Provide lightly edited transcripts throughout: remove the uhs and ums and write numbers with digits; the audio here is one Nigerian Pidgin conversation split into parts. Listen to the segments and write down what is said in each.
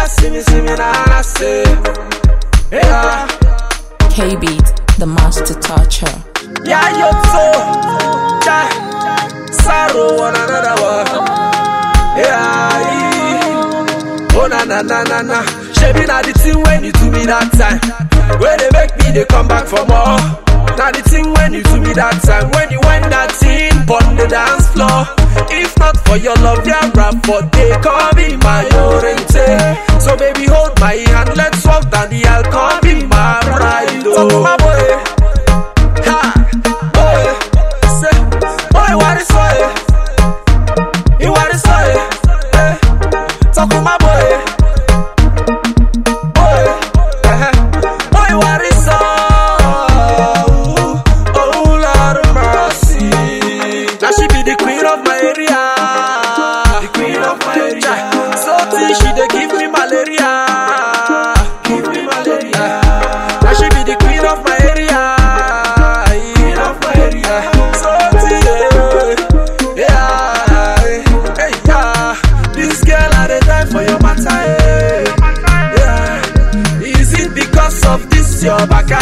see me, nah, say. Yeah. K-Beat, the master toucher. Yeah, yo, so. Sorrow, one another one. Yeah. Oh, na. Shebi na the thing when you do me that time. When they make me, they come back for more. Now the thing when you do me that time. When you wind that thing on the dance floor. If not for your love, yeah, rap, but they call me my oriente. So baby, hold my hand, let's walk down the aisle, call me my bride. Oh, my boy, ha, boy, say, boy, what is boy? You what is boy? Talk to my boy, boy, boy, what is oh, Lord of mercy. Now she be the queen of my area. The queen of my area. So she dey give me malaria. Give me malaria. Now she be the queen of my area. Queen of my area. So yeah. Hey, yeah. This girl had a time for your matter. Yeah. Is it because of this your baka?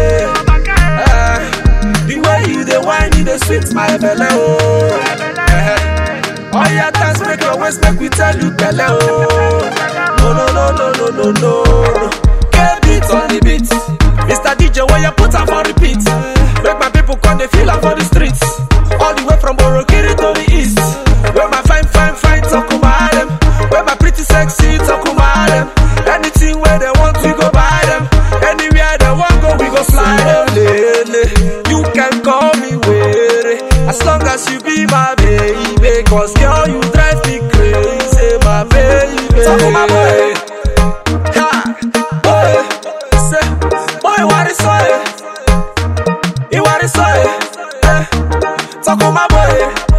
The way you the wine, you the sweet my belly. All your times make your waist make we tell you belly. No. Get beat on the beat. Mr. DJ, when you put her for repeat. Make my people come they feel her for the streets. All the way from Borokiri to the east. Where my fine talk about them. Where my pretty sexy talk about them. Anything where they want we go buy them. Anywhere they want go we go fly them. You can call me weary as long as you be my baby. Cause girl you drive me crazy, my baby. Talk to my boy. Ha, boy. Say, boy, what is soy? You what is soy? Talk to my boy.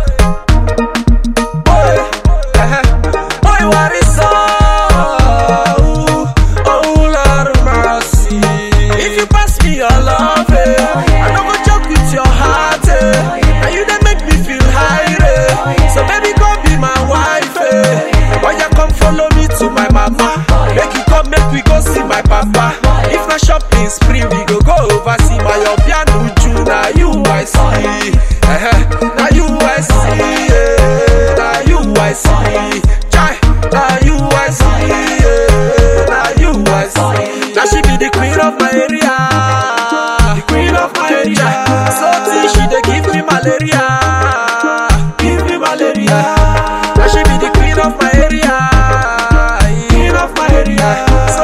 Boy, boy, what is soy? Oh, Lord of mercy. If you pass me your love, I don't go joke with your heart, and you then make me feel high, so baby come be my wife, Why you come follow me to my mama? Make you come, make we go see my papa. If na shopping spree, we go over see my piano Ju. Now you I see, now you I see, now you I see, now you I see, now you I see. Now she be the queen of my area, the queen of my area. So she dey give me malaria, give me malaria. Now she be the queen of my area, queen of my area. So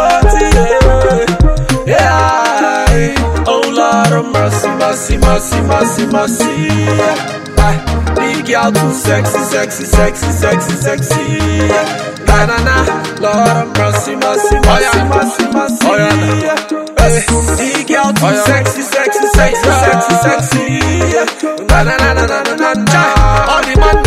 yeah. Oh Lord of mercy. Big girl too sexy. Na. Lord of mercy. Oh yeah. Big girl too sexy. Na. All the man